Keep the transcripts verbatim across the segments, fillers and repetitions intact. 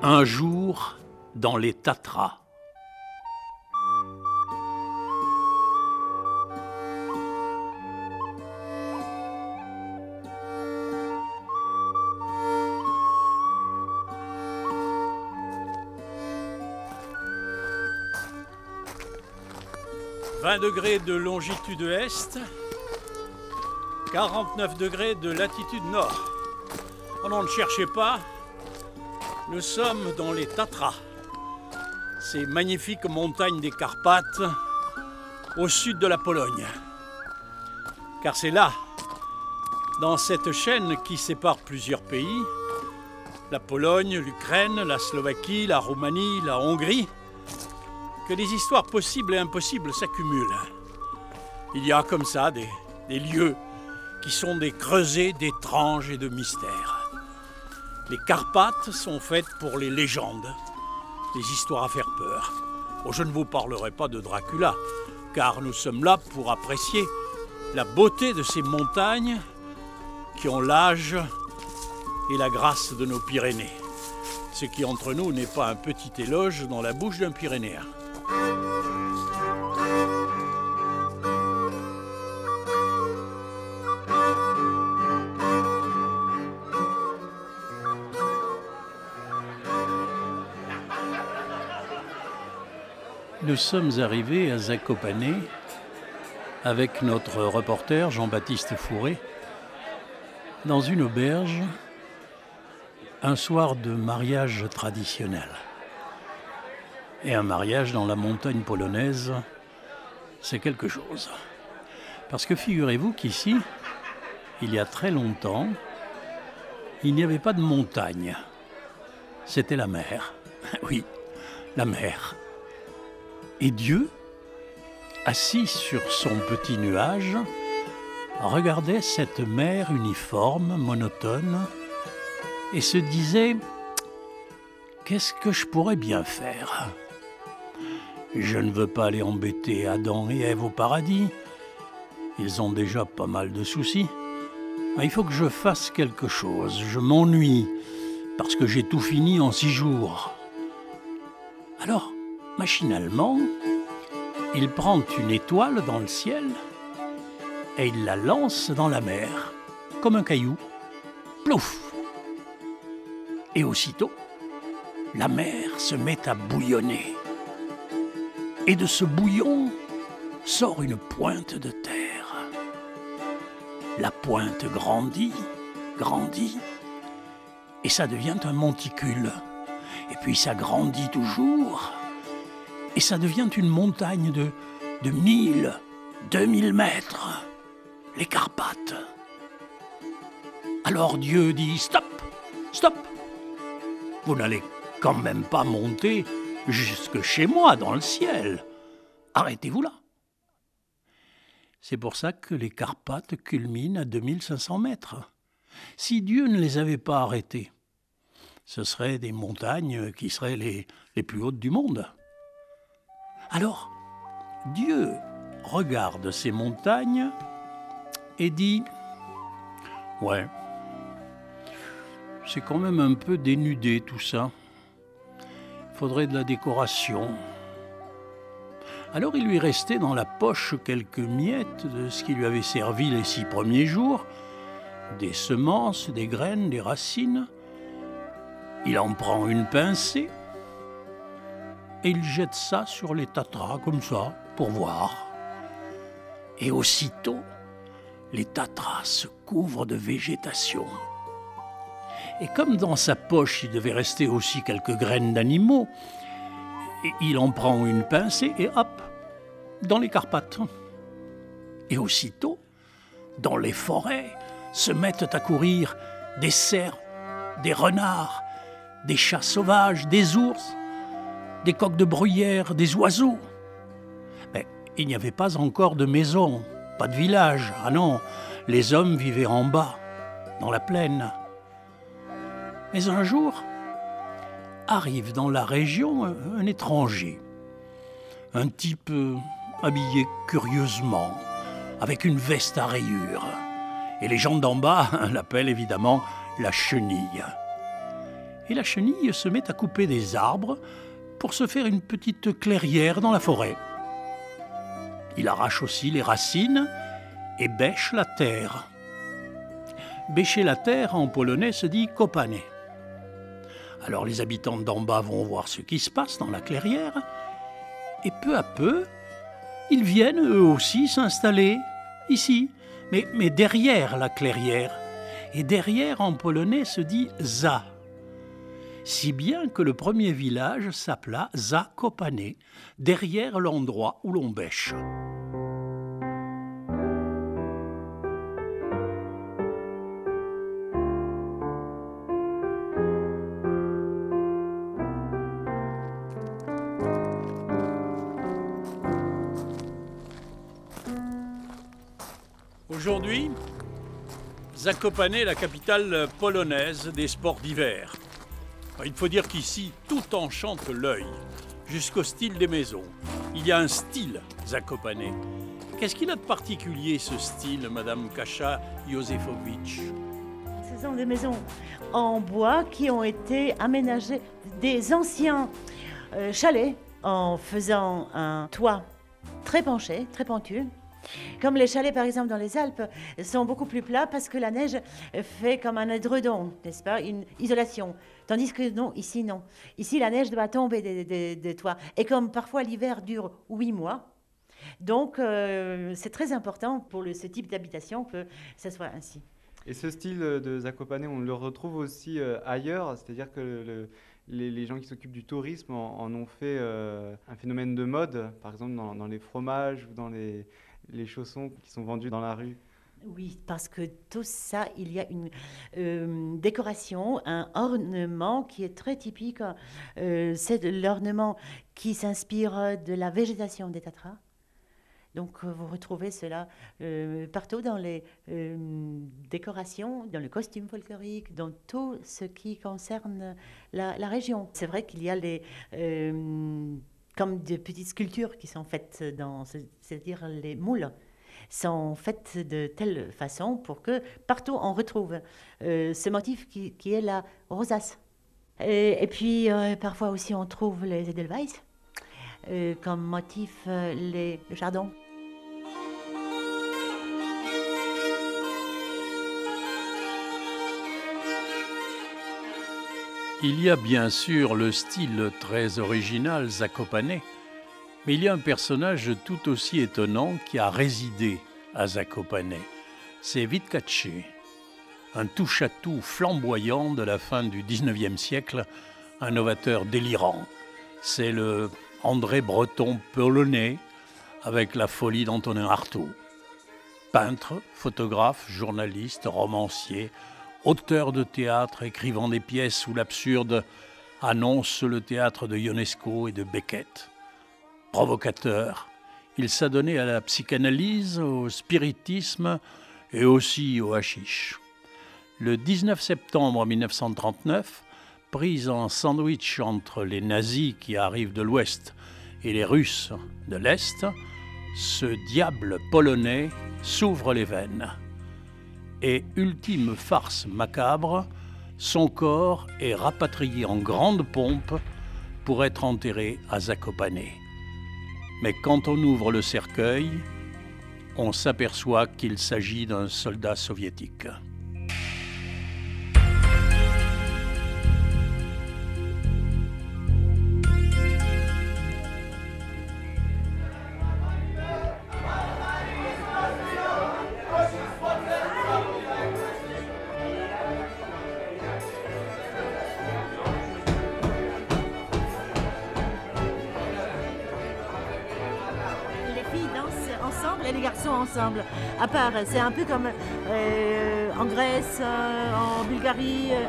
Un jour dans les Tatras. vingt degrés de longitude est, quarante-neuf degrés de latitude nord. Oh non, ne cherchez pas, nous sommes dans les Tatras, ces magnifiques montagnes des Carpates au sud de la Pologne. Car c'est là, dans cette chaîne qui sépare plusieurs pays, la Pologne, l'Ukraine, la Slovaquie, la Roumanie, la Hongrie, que les histoires possibles et impossibles s'accumulent. Il y a comme ça des, des lieux qui sont des creusets d'étranges et de mystères. Les Carpates sont faites pour les légendes, les histoires à faire peur. Oh, je ne vous parlerai pas de Dracula, car nous sommes là pour apprécier la beauté de ces montagnes qui ont l'âge et la grâce de nos Pyrénées. Ce qui entre nous n'est pas un petit éloge dans la bouche d'un Pyrénéen. Nous sommes arrivés à Zakopane avec notre reporter Jean-Baptiste Fourré dans une auberge un soir de mariage traditionnel. Et un mariage dans la montagne polonaise, c'est quelque chose. Parce que figurez-vous qu'ici, il y a très longtemps, il n'y avait pas de montagne. C'était la mer. Oui, la mer. Et Dieu, assis sur son petit nuage, regardait cette mer uniforme, monotone, et se disait « Qu'est-ce que je pourrais bien faire ? Je ne veux pas aller embêter Adam et Ève au paradis. Ils ont déjà pas mal de soucis. Il faut que je fasse quelque chose. Je m'ennuie, parce que j'ai tout fini en six jours. » Alors, machinalement, il prend une étoile dans le ciel et il la lance dans la mer, comme un caillou. Plouf! Et aussitôt, la mer se met à bouillonner. Et de ce bouillon sort une pointe de terre. La pointe grandit, grandit, et ça devient un monticule. Et puis ça grandit toujours, et ça devient une montagne de, de mille, deux mille mètres, les Carpates. Alors Dieu dit « Stop, stop, vous n'allez quand même pas monter jusque chez moi dans le ciel. Arrêtez-vous là. » C'est pour ça que les Carpates culminent à deux mille cinq cents mètres. Si Dieu ne les avait pas arrêtés, ce seraient des montagnes qui seraient les, les plus hautes du monde. Alors, Dieu regarde ces montagnes et dit « Ouais, c'est quand même un peu dénudé tout ça. Il faudrait de la décoration. » Alors il lui restait dans la poche quelques miettes de ce qui lui avait servi les six premiers jours, des semences, des graines, des racines. Il en prend une pincée et il jette ça sur les Tatras, comme ça, pour voir. Et aussitôt, les Tatras se couvrent de végétation. Et comme dans sa poche, il devait rester aussi quelques graines d'animaux, il en prend une pincée et hop, dans les Carpates. Et aussitôt, dans les forêts, se mettent à courir des cerfs, des renards, des chats sauvages, des ours, des coqs de bruyère, des oiseaux. Mais il n'y avait pas encore de maison, pas de village. Ah non, les hommes vivaient en bas, dans la plaine. Mais un jour, arrive dans la région un, un étranger, un type euh, habillé curieusement, avec une veste à rayures. Et les gens d'en bas l'appellent évidemment la chenille. et la chenille se met à couper des arbres pour se faire une petite clairière dans la forêt. Il arrache aussi les racines et bêche la terre. Bêcher la terre en polonais se dit kopanie. Alors les habitants d'en bas vont voir ce qui se passe dans la clairière et peu à peu, ils viennent eux aussi s'installer ici, mais, mais derrière la clairière. Et derrière en polonais se dit za. Si bien que le premier village s'appela Zakopane, derrière l'endroit où l'on bêche. Aujourd'hui, Zakopane est la capitale polonaise des sports d'hiver. Il faut dire qu'ici, tout enchante l'œil, jusqu'au style des maisons. Il y a un style Zakopane. Qu'est-ce qu'il a de particulier, ce style, Madame Kasia Józefowicz? Ce sont des maisons en bois qui ont été aménagées, des anciens euh, chalets, en faisant un toit très penché, très pentu. Comme les chalets, par exemple, dans les Alpes, sont beaucoup plus plats parce que la neige fait comme un édredon, n'est-ce pas, une isolation. Tandis que non, ici, non. Ici, la neige doit tomber des, des, des toits. Et comme parfois l'hiver dure huit mois, donc euh, c'est très important pour le, ce type d'habitation que ça soit ainsi. Et ce style de Zakopane, on le retrouve aussi euh, ailleurs, c'est-à-dire que le, les, les gens qui s'occupent du tourisme en, en ont fait euh, un phénomène de mode, par exemple dans, dans les fromages ou dans les... les chaussons qui sont vendus dans la rue. Oui, parce que tout ça, il y a une euh, décoration, un ornement qui est très typique. Euh, c'est de l'ornement qui s'inspire de la végétation des Tatras. Donc euh, vous retrouvez cela euh, partout dans les euh, décorations, dans le costume folklorique, dans tout ce qui concerne la, la région. C'est vrai qu'il y a les... Euh, comme de petites sculptures qui sont faites dans, c'est-à-dire les moules, sont faites de telle façon pour que partout on retrouve euh, ce motif qui, qui est la rosace. Et, et puis euh, parfois aussi on trouve les edelweiss, euh, comme motif euh, les, le chardon. Il y a bien sûr le style très original Zakopane, mais il y a un personnage tout aussi étonnant qui a résidé à Zakopane. C'est Witkaczy, un touche-à-tout flamboyant de la fin du dix-neuvième siècle, un novateur délirant. C'est le André Breton polonais avec la folie d'Antonin Artaud. Peintre, photographe, journaliste, romancier, auteur de théâtre, écrivant des pièces où l'absurde annonce le théâtre de Ionesco et de Beckett. Provocateur, il s'adonnait à la psychanalyse, au spiritisme et aussi au hashish. Le dix-neuf septembre mille neuf cent trente-neuf, pris en sandwich entre les nazis qui arrivent de l'Ouest et les Russes de l'Est, ce diable polonais s'ouvre les veines. Et ultime farce macabre, son corps est rapatrié en grande pompe pour être enterré à Zakopane. Mais quand on ouvre le cercueil, on s'aperçoit qu'il s'agit d'un soldat soviétique. Et les garçons ensemble. À part, c'est un peu comme euh, en Grèce, euh, en Bulgarie, euh,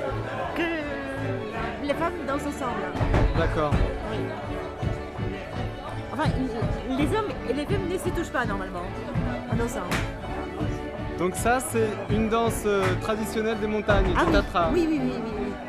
que les femmes dansent ensemble. D'accord. Oui. Enfin, les hommes et les femmes ne se touchent pas normalement en dansant. Donc ça, c'est une danse euh, traditionnelle des montagnes, ah, du oui. Tatra. Oui, oui, oui, oui, oui.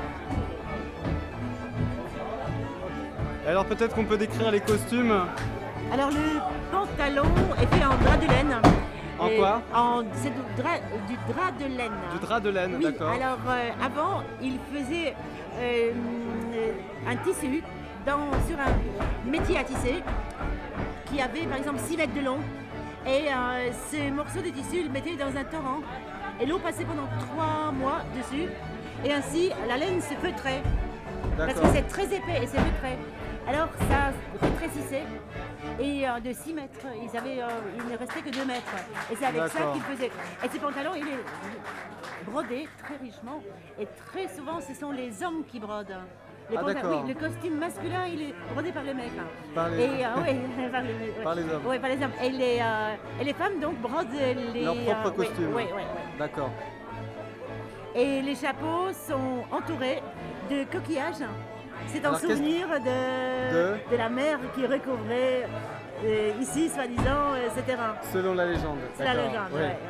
Alors peut-être qu'on peut décrire les costumes. Alors le pantalon est fait en drap de laine En Et quoi? en, C'est du drap, du drap de laine. Du drap de laine, Oui, d'accord. alors euh, avant, ils faisaient euh, un tissu dans, sur un métier à tisser qui avait par exemple six mètres de long. Et euh, ces morceaux de tissu, ils le mettaient dans un torrent. Et l'eau passait pendant trois mois dessus. Et ainsi, la laine se feutrait. Parce que D'accord. c'est très épais et c'est feutré. Alors ça rétrécissait. Et euh, de six mètres, ils avaient, euh, il ne restait que deux mètres. Et c'est avec ça D'accord. qu'ils faisaient. Et ces pantalons, il est brodé très richement. Et très souvent, ce sont les hommes qui brodent. Les Ah, pantalons- d'accord. oui, le costume masculin, il est brodé par les mecs. Par les- Et, euh, oui, par les, ouais. Par les hommes. Oui, par les hommes. Et les, euh, et les femmes, donc, brodent les... Leur propre euh, oui, costume. oui, oui, oui. D'accord. Et les chapeaux sont entourés de coquillages. C'est en Alors, qu'est-ce- souvenir de, De de la mer qui recouvrait euh, ici, soi-disant, euh, ce terrain. Selon la légende. C'est la d'accord. légende, Ouais. ouais, ouais.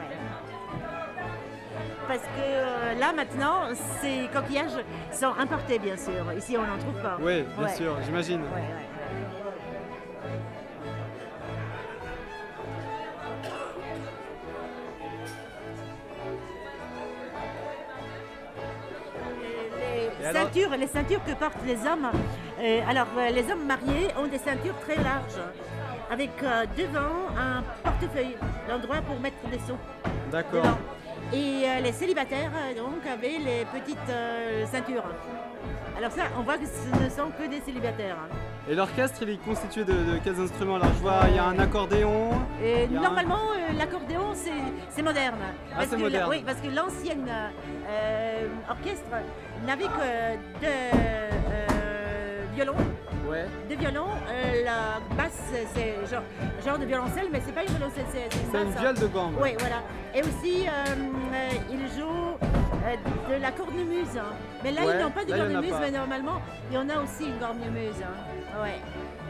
Parce que euh, là, maintenant, ces coquillages sont importés, bien sûr. Ici, on n'en trouve pas. Oui, bien Ouais. sûr, j'imagine. Ouais, ouais. Les Et alors- ceintures, les ceintures que portent les hommes, euh, alors euh, les hommes mariés ont des ceintures très larges, avec euh, devant un portefeuille, l'endroit pour mettre des sous. D'accord. Devant. Et euh, les célibataires euh, donc avaient les petites euh, ceintures. Alors ça, on voit que ce ne sont que des célibataires. Et l'orchestre, il est constitué de, de quels instruments? Alors je vois, il y a un accordéon. Et Il y a un- normalement, euh, l'accordéon, c'est c'est moderne. Ah, Parce c'est que moderne. La, oui, parce que l'ancienne euh, orchestre n'avait que deux euh, violons. Ouais. Deux violons. Euh, la basse, c'est genre, genre de violoncelle, mais c'est pas une violoncelle, c'est c'est une C'est une basse. viole de gambe. Oui, voilà. Et aussi, euh, euh, ils jouent euh, de la cornemuse. Mais là, Ouais, ils n'ont pas de là, il y en a cornemuse, pas. mais normalement, il y en a aussi une cornemuse. Ouais.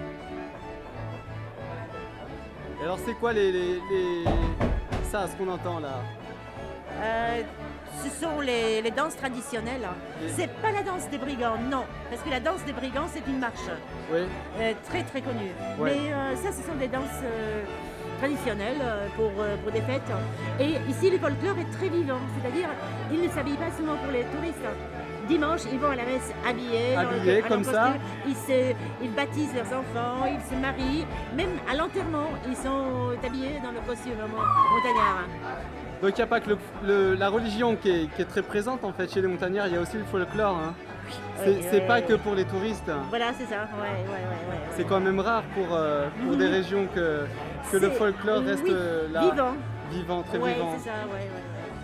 Et alors c'est quoi les, les, les- ça, ce qu'on entend là? Euh, ce sont les, les danses traditionnelles. Et- C'est pas la danse des brigands, non. Parce que la danse des brigands, c'est une marche Oui. euh, très très connue. Ouais. Mais euh, ça, ce sont des danses euh, traditionnelles euh, pour, euh, pour des fêtes. Et ici, le folklore est très vivant. C'est-à-dire, ils ne s'habillent pas seulement pour les touristes. Dimanche, ils vont à la messe habillés. dans le- Habillés, à leur comme ça. costume. Ils, se, ils baptisent leurs enfants, ils se marient. Même à l'enterrement, ils sont habillés dans le costume mon- montagnard. Donc il n'y a pas que le- le- la religion qui est, qui est très présente en fait chez les montagnards, il y a aussi le folklore. Hein. C'est Oui, c'est oui, pas oui. que pour les touristes. Voilà, c'est ça. Ouais, ouais, ouais, ouais. C'est quand même rare pour, euh, pour des Mhm. régions que, que le C'est- folklore reste oui, euh, là, vivant. vivant, très Ouais, vivant. c'est ça, ouais, ouais, ouais.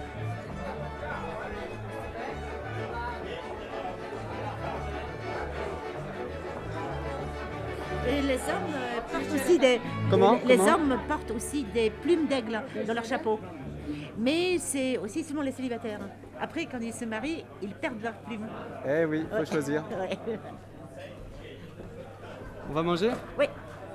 Et les hommes euh, portent aussi des. Comment Les Comment hommes portent aussi des plumes d'aigle dans leur chapeau. Mais c'est aussi seulement les célibataires. Après, quand ils se marient, ils perdent leurs plumes. Eh oui, faut Ouais. choisir. Ouais. On va manger? Oui.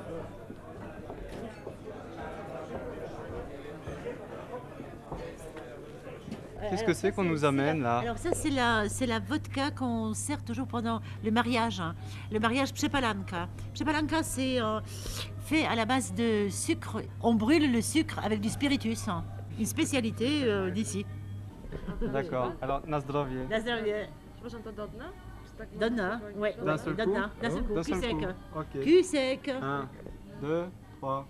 Qu'est-ce Alors que ça, c'est qu'on nous c'est amène la- là? Alors ça, c'est la, c'est la vodka qu'on sert toujours pendant le mariage. hein. Le mariage Przepalanka. Przepalanka, c'est euh, fait à la base de sucre. On brûle le sucre avec du spiritus. hein. Une spécialité euh, d'ici. D'accord. Alors, na zdrowie. Przepraszam, to Dodna? Czy tak Donna, ouais, D'un ouais, seul coup Donna, d'un seul coup, D'un cul seul sec. coup. Ok. Cul sec. Un, deux, trois.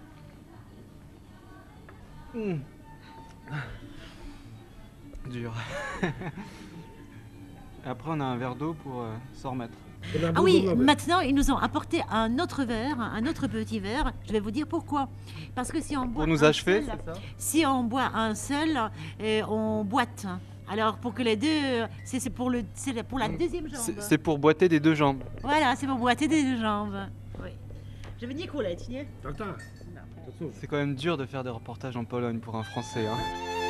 Hmm. Dur. Et après, on a un verre d'eau pour euh, s'en remettre. Ah oui, maintenant ils nous ont apporté un autre verre, un autre petit verre. Je vais vous dire pourquoi. Parce que si on boit Pour nous un achever, seul- c'est ça? si on boit un seul, euh, on boite. Alors pour que les deux, c'est c'est pour le, c'est pour la deuxième jambe. C'est c'est pour boiter des deux jambes. Voilà, c'est pour boiter des deux jambes. Oui. Je vais dire Colette, tu sais. C'est quand même dur de faire des reportages en Pologne pour un Français. Hein.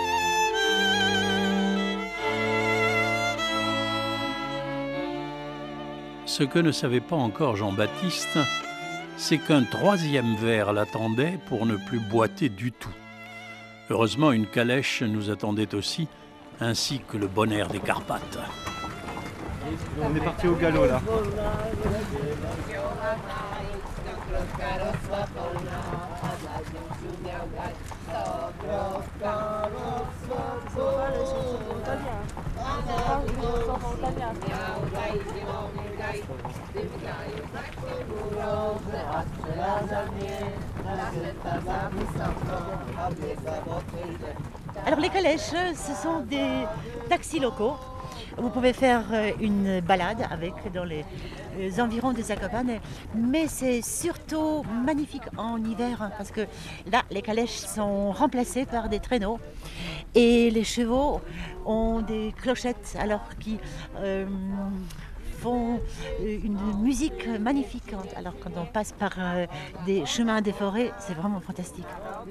Ce que ne savait pas encore Jean-Baptiste, c'est qu'un troisième verre l'attendait pour ne plus boiter du tout. Heureusement, une calèche nous attendait aussi, ainsi que le bon air des Carpates. On est parti au galop là. Alors les calèches, ce sont des taxis locaux. Vous pouvez faire une balade avec dans les environs de Zakopane, mais c'est surtout magnifique en hiver parce que là, les calèches sont remplacées par des traîneaux et les chevaux ont des clochettes alors qui euh, font une musique magnifique. Alors quand on passe par euh, des chemins des forêts, c'est vraiment fantastique.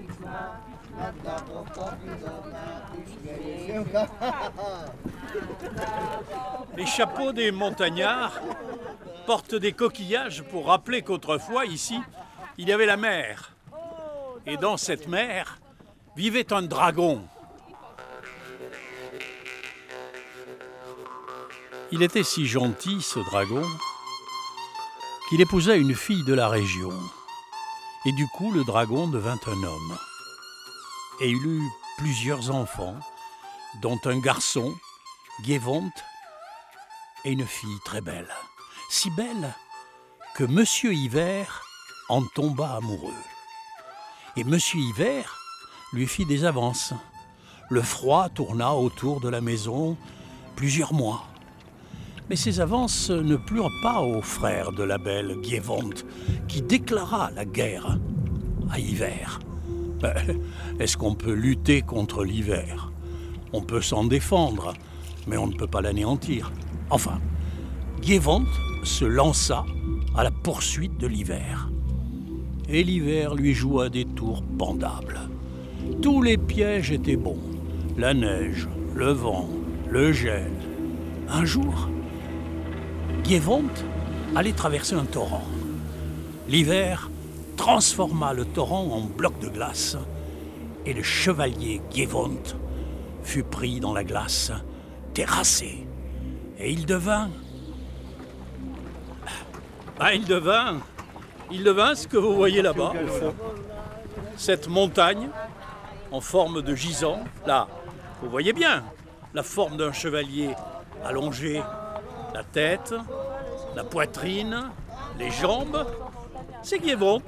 Les chapeaux des montagnards portent des coquillages pour rappeler qu'autrefois, ici, il y avait la mer. Et dans cette mer vivait un dragon. Il était si gentil, ce dragon, qu'il épousa une fille de la région. Et du coup, le dragon devint un homme. Et il eut plusieurs enfants, dont un garçon, Gievont, et une fille très belle. Si belle que Monsieur Hiver en tomba amoureux. Et Monsieur Hiver lui fit des avances. Le froid tourna autour de la maison plusieurs mois. Mais ces avances ne plurent pas au frère de la belle Gievont, qui déclara la guerre à Hiver. Ben, est-ce qu'on peut lutter contre l'hiver? On peut s'en défendre, mais on ne peut pas l'anéantir. Enfin, Gievont se lança à la poursuite de l'hiver. Et l'hiver lui joua des tours pendables. Tous les pièges étaient bons. La neige, le vent, le gel. Un jour, Gievont allait traverser un torrent. L'hiver transforma le torrent en bloc de glace et le chevalier Gievont fut pris dans la glace, terrassé. Et il devint... Ah, il devint... Il devint ce que vous voyez là-bas, au fond. Cette montagne, en forme de gisant, là, vous voyez bien, la forme d'un chevalier allongé, la tête, la poitrine, les jambes, c'est Gievont.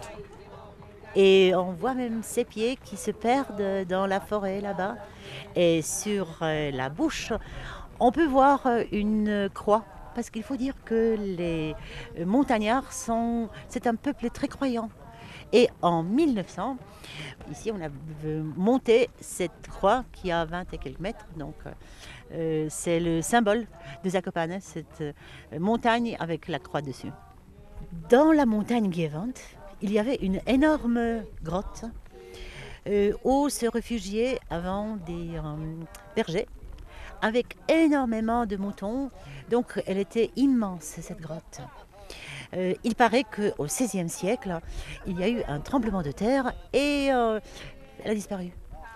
Et on voit même ses pieds qui se perdent dans la forêt là-bas. Et sur la bouche, on peut voir une croix. Parce qu'il faut dire que les montagnards sont, c'est un peuple très croyant. Et en mille neuf cents, ici on a monté cette croix qui a vingt et quelques mètres. Donc euh, c'est le symbole de Zakopane, cette montagne avec la croix dessus. Dans la montagne Gievont, il y avait une énorme grotte euh, où se réfugiaient avant des euh, bergers, avec énormément de moutons. Donc elle était immense, cette grotte. Euh, il paraît qu'au seizième siècle, il y a eu un tremblement de terre et euh, elle a disparu.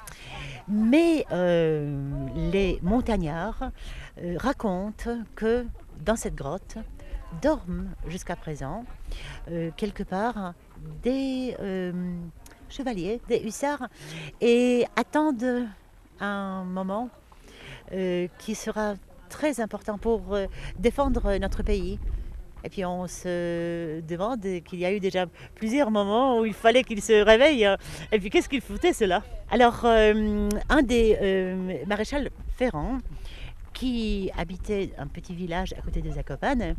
Mais euh, les montagnards euh, racontent que dans cette grotte dorment jusqu'à présent, euh, quelque part, des euh, chevaliers, des hussards, et attendent un moment euh, qui sera très important pour euh, défendre notre pays. Et puis on se demande qu'il y a eu déjà plusieurs moments où il fallait qu'ils se réveillent. Et puis qu'est-ce qu'ils foutaient cela? Alors euh, un des euh, maréchals Ferrand, qui habitait un petit village à côté de Zakopane,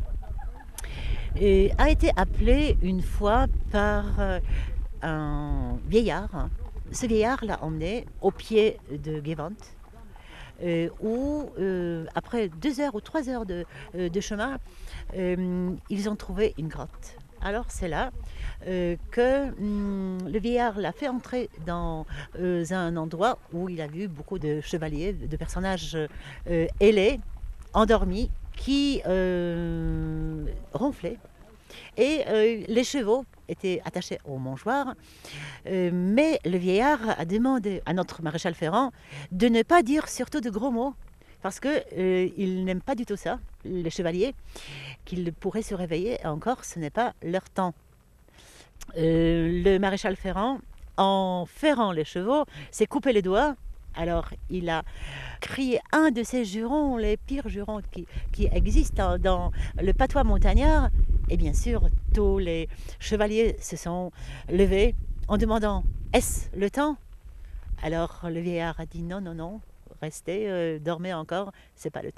et a été appelé une fois par euh, un vieillard. Ce vieillard l'a emmené au pied de Gievont, euh, où euh, après deux heures ou trois heures de, euh, de chemin, euh, ils ont trouvé une grotte. Alors c'est là euh, que hum, le vieillard l'a fait entrer dans euh, un endroit où il a vu beaucoup de chevaliers, de personnages euh, ailés, endormis, qui euh, ronflaient. Et euh, les chevaux étaient attachés au mangeoire. Euh, mais le vieillard a demandé à notre maréchal Ferrand de ne pas dire surtout de gros mots, parce qu'il euh, n'aime pas du tout ça, les chevaliers, qu'ils pourraient se réveiller, et encore, ce n'est pas leur temps. euh, le maréchal Ferrand, en ferrant les chevaux, s'est coupé les doigts. Alors, il a crié un de ces jurons, les pires jurons qui, qui existent dans le patois montagnard. Et bien sûr, tous les chevaliers se sont levés en demandant « Est-ce le temps ?» Alors, le vieillard a dit « Non, non, non, restez, euh, dormez encore, c'est pas le temps. »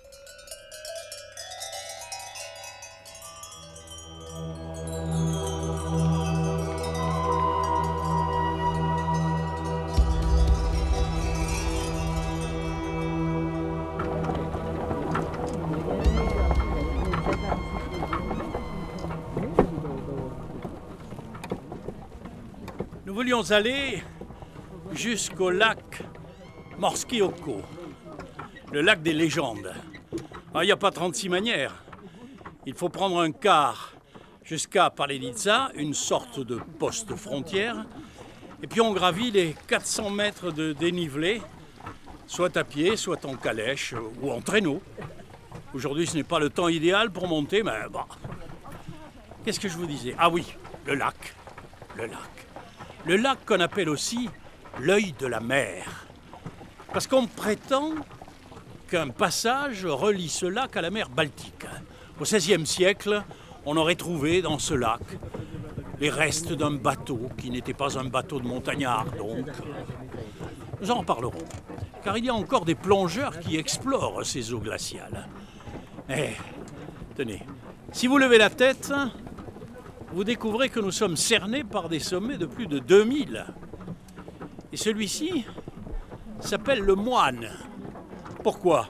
Nous voulions aller jusqu'au lac Morskioko, le lac des légendes. Il n'y a pas trente-six manières. Il faut prendre un car jusqu'à Paleditsa, une sorte de poste frontière, et puis on gravit les quatre cents mètres de dénivelé, soit à pied, soit en calèche ou en traîneau. Aujourd'hui, ce n'est pas le temps idéal pour monter, mais bon. Qu'est-ce que je vous disais? Ah oui, le lac, le lac. Le lac qu'on appelle aussi l'œil de la mer. Parce qu'on prétend qu'un passage relie ce lac à la mer Baltique. Au seizième siècle, on aurait trouvé dans ce lac les restes d'un bateau qui n'était pas un bateau de montagnard, donc. Nous en parlerons, car il y a encore des plongeurs qui explorent ces eaux glaciales. Eh, tenez, si vous levez la tête, vous découvrez que nous sommes cernés par des sommets de plus de deux mille. Et celui-ci s'appelle le Moine. Pourquoi?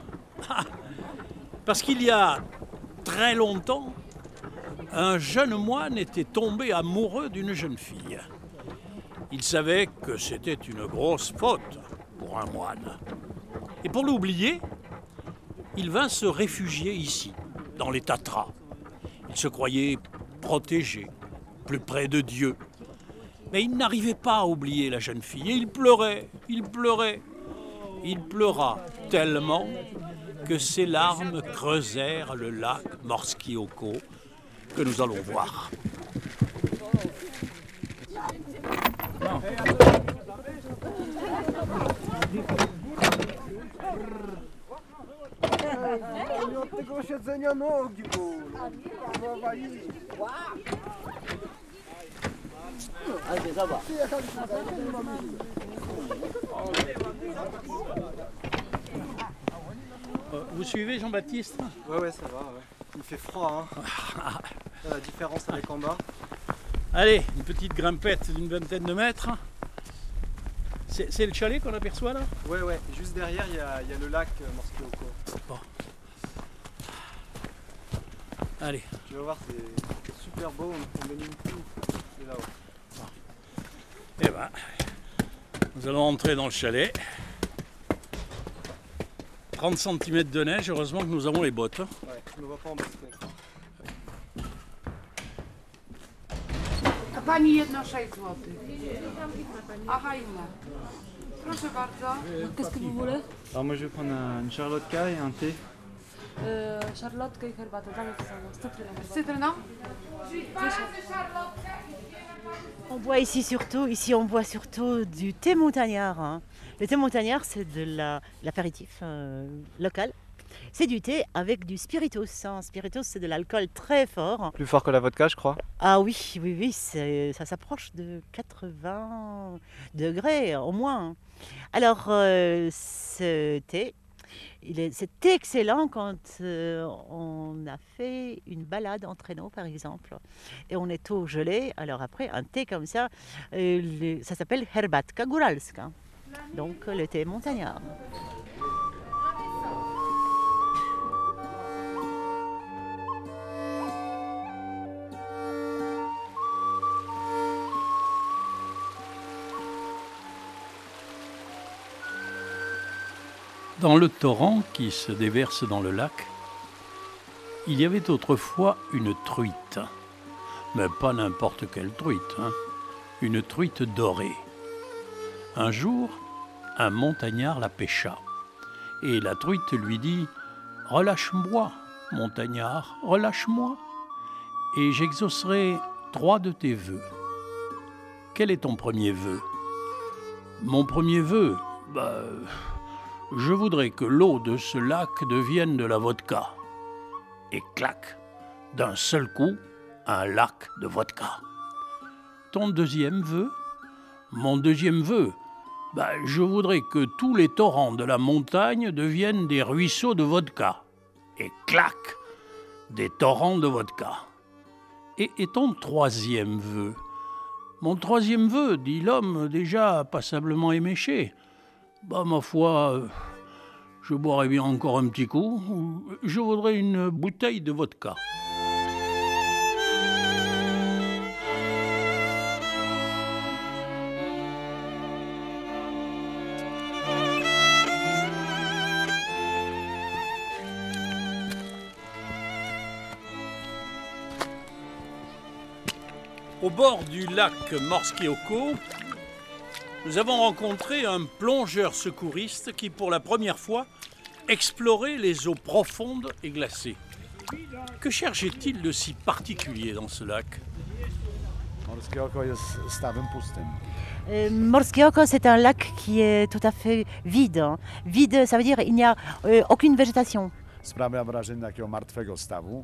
Parce qu'il y a très longtemps, un jeune moine était tombé amoureux d'une jeune fille. Il savait que c'était une grosse faute pour un moine. Et pour l'oublier, il vint se réfugier ici, dans les Tatras. Il se croyait protégé, plus près de Dieu. Mais il n'arrivait pas à oublier la jeune fille. Et il pleurait, il pleurait. Il pleura tellement que ses larmes creusèrent le lac Morskioko que nous allons voir. Vous suivez Jean-Baptiste? Ouais, ouais, ça va, ouais. Il fait froid, hein. La différence avec en bas. Allez, une petite grimpette d'une vingtaine de mètres. C'est le chalet qu'on aperçoit là? Ouais, ouais, juste derrière, il y a, y a le lac euh, Morskioko. Bon. Allez. Tu vas voir, c'est super beau, on baigne tout. C'est là-haut. Bon. Eh ben, nous allons entrer dans le chalet. trente centimètres de neige, heureusement que nous avons les bottes. Ouais, je ne vois pas en basket. A pani jedno sześć złotych. Aha, ile? Proszę bardzo. Qu'est-ce que vous voulez? Alors moi je vais prendre un, une Charlotka et un thé. Euh, Charlotte i herbatę, damy to samo. sto tyle Z cytryną? On boit ici surtout, ici on boit surtout du thé montagnard. Hein. Le thé montagnard, c'est de la- l'apéritif euh, local. C'est du thé avec du spiritus. Hein. Spiritus, c'est de l'alcool très fort. Plus fort que la vodka, je crois. Ah oui, oui, oui, c'est- ça s'approche de quatre-vingts degrés au moins. Hein. Alors, euh, ce thé, il est- c'est excellent quand euh, on a fait une balade en traîneau, par exemple, et on est au gelé. Alors après, un thé comme ça, euh, le- ça s'appelle herbatka góralska, donc euh, le thé montagnard. Dans le torrent qui se déverse dans le lac, il y avait autrefois une truite. Mais pas n'importe quelle truite, hein. Une truite dorée. Un jour, un montagnard la pêcha. Et la truite lui dit « Relâche-moi, montagnard, relâche-moi, et j'exaucerai trois de tes vœux. » quel est ton premier vœu? Mon premier vœu, bah, je voudrais que l'eau de ce lac devienne de la vodka. Et clac, d'un seul coup, un lac de vodka. Ton deuxième vœu? Mon deuxième vœu, bah, je voudrais que tous les torrents de la montagne deviennent des ruisseaux de vodka. Et clac, des torrents de vodka. Et, et ton troisième vœu? Mon troisième vœu, dit l'homme déjà passablement éméché. Bah, ma foi, euh, je boirais bien encore un petit coup. Je voudrais une bouteille de vodka. Au bord du lac Morskie Oko, nous avons rencontré un plongeur secouriste qui, pour la première fois, explorait les eaux profondes et glacées. Que cherchait-il de si particulier dans ce lac? Morskie Oko jest stawem pustym. Euh, Morskie Oko, c'est un lac qui est tout à fait vide. Vide, ça veut dire qu'il n'y a euh, aucune végétation. Sprawia wrażenie takiego martwego stawu,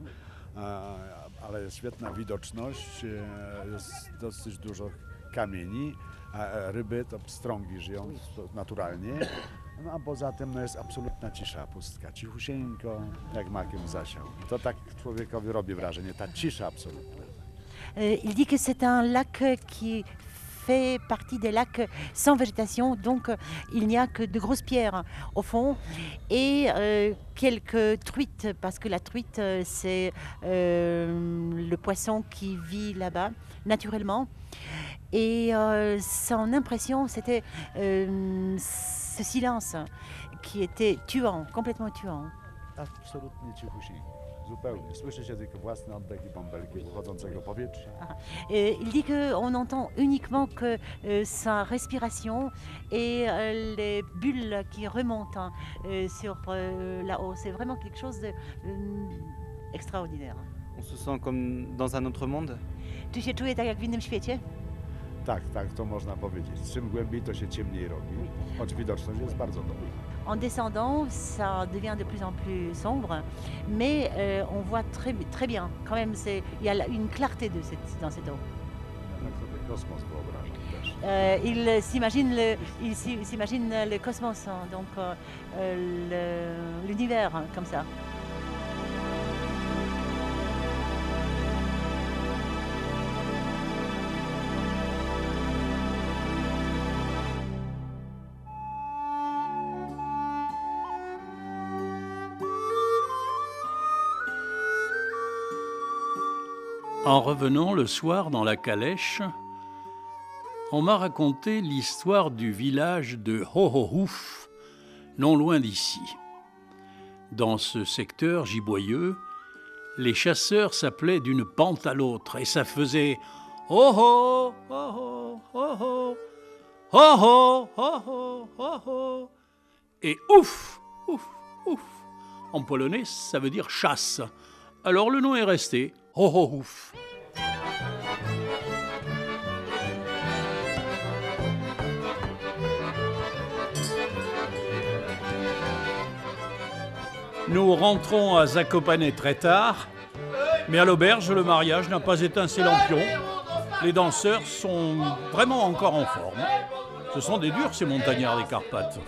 ale jest świetna widoczność, jest dosyć dużo kamieni, a ryby to pstrągi żyją naturalnie. No a poza tym no, jest absolutna cisza, pustka, cichusieńko, jak makiem zasiał. To tak człowiekowi robi wrażenie, ta cisza absolutna. Euh, il dit que c'est un lac qui fait partie des lacs sans végétation, donc euh, il n'y a que de grosses pierres au fond et euh, quelques truites, parce que la truite euh, c'est euh, le poisson qui vit là-bas naturellement. Et euh, son impression, c'était euh, ce silence qui était tuant, complètement tuant. Absolutnie cichusieńko. Zupełnie. Słyszy się tylko własne oddechy bąbelki wychodzącego powietrza. Et il dit qu'on entend uniquement que euh, sa respiration et euh, les bulles qui remontent euh, sur euh, là-haut. C'est vraiment quelque chose d'extraordinaire. On se sent comme dans un autre monde. Tu się czuje tak jak w innym świecie? Tak, tak, to można powiedzieć. Czym głębiej, to się ciemniej robi. Choć widoczność jest bardzo dobra. En descendant, ça devient de plus en plus sombre, mais euh, on voit très, très bien. Quand même, c'est, il y a une clarté de cette, dans cette eau. Tak sobie kosmos wyobrażam też. Euh, il s'imagine le, il s'i- s'imagine le cosmos, hein, donc euh, le- l'univers hein, comme ça. En revenant le soir dans la calèche, on m'a raconté l'histoire du village de Hohohouf, non loin d'ici. Dans ce secteur giboyeux, les chasseurs s'appelaient d'une pente à l'autre et ça faisait ho ho ho ho ho ho ho ho ho ho ho et ouf ouf ouf. En polonais, ça veut dire chasse. Alors le nom est resté Hohohouf. Nous rentrons à Zakopane très tard, mais à l'auberge, le mariage n'a pas éteint ses lampions. Les danseurs sont vraiment encore en forme. Ce sont des durs, ces montagnards des Carpates.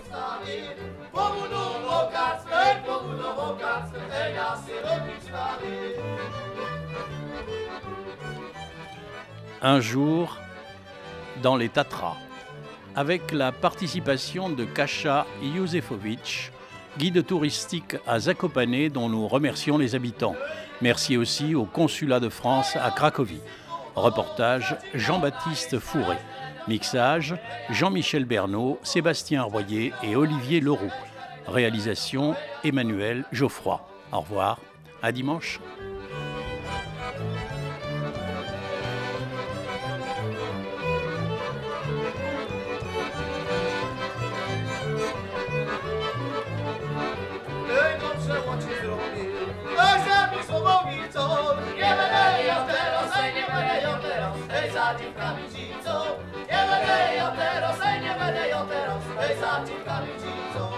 Un jour, dans les Tatras, avec la participation de Kasia Józefowicz, guide touristique à Zakopane dont nous remercions les habitants. Merci aussi au consulat de France à Cracovie. Reportage Jean-Baptiste Fourré. Mixage Jean-Michel Bernot, Sébastien Royer et Olivier Leroux. Réalisation Emmanuel Geoffroy. Au revoir, à dimanche. Nie będę ją teraz, nie będę ją teraz. hej za dziwkami dzicą. Nie będę ja teraz, ej, nie będę ja teraz, hej za dziwkami dzicą.